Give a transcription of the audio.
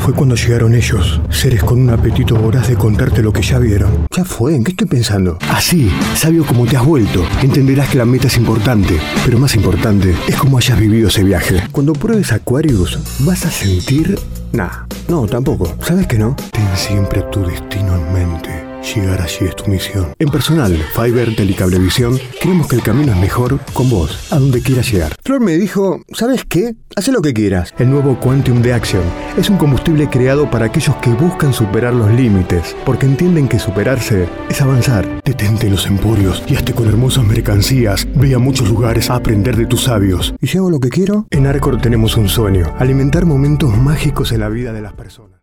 fue cuando llegaron ellos, seres con un apetito voraz de contarte lo que ya vieron. Ya fue, ¿en qué estoy pensando? Así, sabio como te has vuelto, entenderás que la meta es importante, pero más importante es cómo hayas vivido ese viaje. Cuando pruebes Aquarius, vas a sentir... no, tampoco. ¿Sabes que no? Ten siempre tu destino en mente. Llegar allí es tu misión. En Personal, Fiverr, Telecablevisión, creemos que el camino es mejor con vos, a donde quieras llegar. Flor me dijo, ¿sabes qué? Haz lo que quieras. El nuevo Quantum de Action es un combustible creado para aquellos que buscan superar los límites, porque entienden que superarse es avanzar. Detente en los emporios y hazte con hermosas mercancías. Ve a muchos lugares a aprender de tus sabios. ¿Y si hago lo que quiero? En Arcor tenemos un sueño: alimentar momentos mágicos en la vida de las personas.